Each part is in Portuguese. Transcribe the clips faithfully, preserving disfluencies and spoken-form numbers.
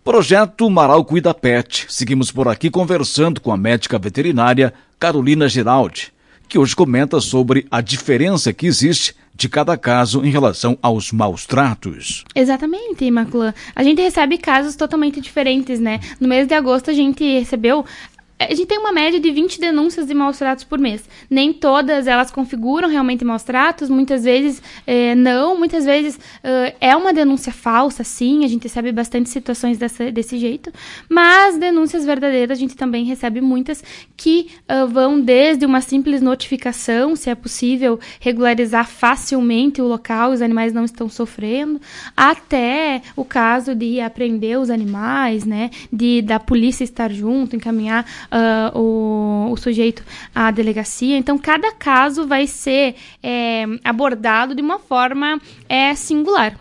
Projeto Marau Cuida Pet. Seguimos por aqui conversando com a médica veterinária Carolina Geraldi, que hoje comenta sobre a diferença que existe de cada caso em relação aos maus tratos. Exatamente, Imaculã. A gente recebe casos totalmente diferentes, né? No mês de agosto a gente recebeu... A gente tem uma média de vinte denúncias de maus tratos por mês. Nem todas elas configuram realmente maus tratos, muitas vezes eh, não, muitas vezes eh, é uma denúncia falsa, sim, a gente recebe bastante situações dessa, desse jeito, mas denúncias verdadeiras a gente também recebe muitas que uh, vão desde uma simples notificação, se é possível regularizar facilmente o local, os animais não estão sofrendo, até o caso de apreender os animais, né, de da polícia estar junto, encaminhar Uh, o, o sujeito à delegacia. Então, cada caso vai ser é, abordado de uma forma é, singular.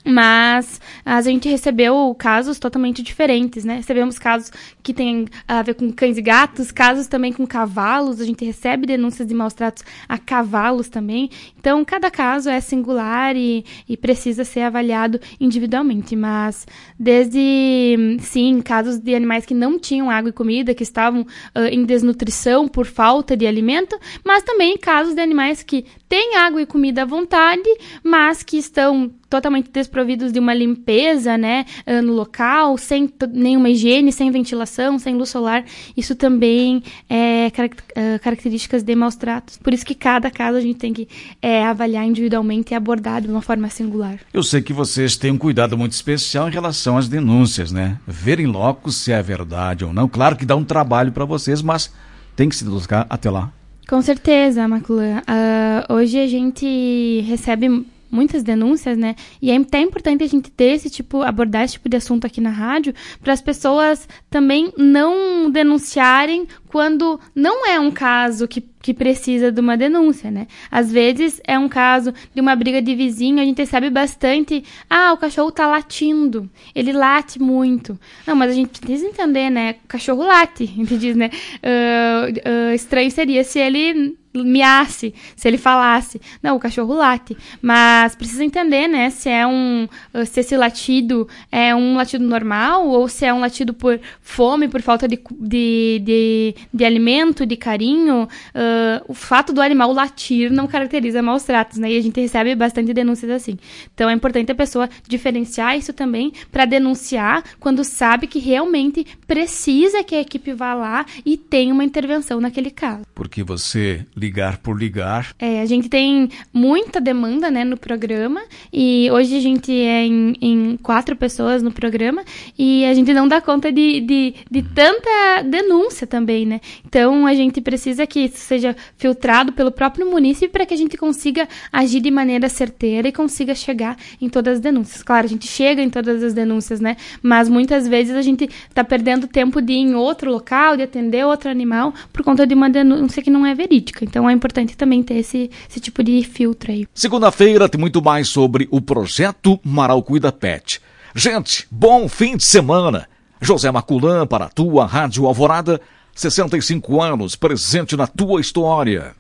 Mas a gente recebeu casos totalmente diferentes, né? Recebemos casos que têm a ver com cães e gatos, casos também com cavalos, a gente recebe denúncias de maus tratos a cavalos também. Então, cada caso é singular e, e precisa ser avaliado individualmente. Mas, desde, sim, casos de animais que não tinham água e comida, que estavam uh, em desnutrição por falta de alimento, mas também casos de animais que têm água e comida à vontade, mas que estão totalmente desprovidos de uma limpeza, né, no local, sem t- nenhuma higiene, sem ventilação, sem luz solar. Isso também é caract- uh, características de maus tratos. Por isso que cada caso a gente tem que é, avaliar individualmente e abordar de uma forma singular. Eu sei que vocês têm um cuidado muito especial em relação às denúncias, né? Ver em loco se é verdade ou não. Claro que dá um trabalho para vocês, mas tem que se buscar até lá. Com certeza, Maculã. Uh, hoje a gente recebe muitas denúncias, né? E é até importante a gente ter esse tipo, abordar esse tipo de assunto aqui na rádio, para as pessoas também não denunciarem quando não é um caso que, que precisa de uma denúncia, né? Às vezes é um caso de uma briga de vizinho, a gente recebe bastante, ah, o cachorro tá latindo, ele late muito. Não, mas a gente precisa entender, né? O cachorro late, a gente diz, né? Uh, uh, estranho seria se ele miasse, se ele falasse. Não, o cachorro late. Mas precisa entender, né, se é um, se esse latido é um latido normal ou se é um latido por fome, por falta de, de, de, de alimento, de carinho. Uh, o fato do animal latir não caracteriza maus tratos, né, e a gente recebe bastante denúncias assim. Então é importante a pessoa diferenciar isso também para denunciar quando sabe que realmente precisa que a equipe vá lá e tenha uma intervenção naquele caso. Porque você ligar por ligar. É, a gente tem muita demanda, né, no programa, e hoje a gente é em, em quatro pessoas no programa, e a gente não dá conta de, de, de tanta denúncia também, né? Então a gente precisa que isso seja filtrado pelo próprio munícipe para que a gente consiga agir de maneira certeira e consiga chegar em todas as denúncias. Claro, a gente chega em todas as denúncias, né? Mas muitas vezes a gente está perdendo tempo de ir em outro local, de atender outro animal, por conta de uma denúncia que não é verídica. Então é importante também ter esse, esse tipo de filtro aí. Segunda-feira tem muito mais sobre o Projeto Marau Cuida Pet. Gente, bom fim de semana. José Maculã para a tua Rádio Alvorada, sessenta e cinco anos, presente na tua história.